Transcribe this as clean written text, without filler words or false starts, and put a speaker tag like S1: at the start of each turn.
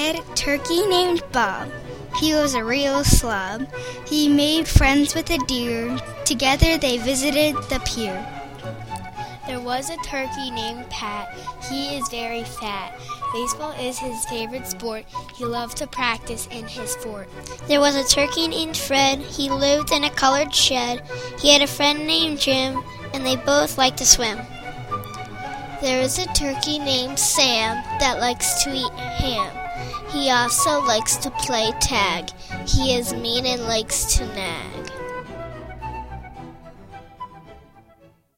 S1: had a turkey named Bob. He was a real slob. He made friends with a deer. Together they visited the pier.
S2: There was a turkey named Pat. He is very fat. Baseball is his favorite sport. He loved to practice in his fort.
S3: There was a turkey named Fred. He lived in a colored shed. He had a friend named Jim, and they both liked to swim.
S4: There is a turkey named Sam that likes to eat ham. He also likes to play tag. He is mean and likes to nag.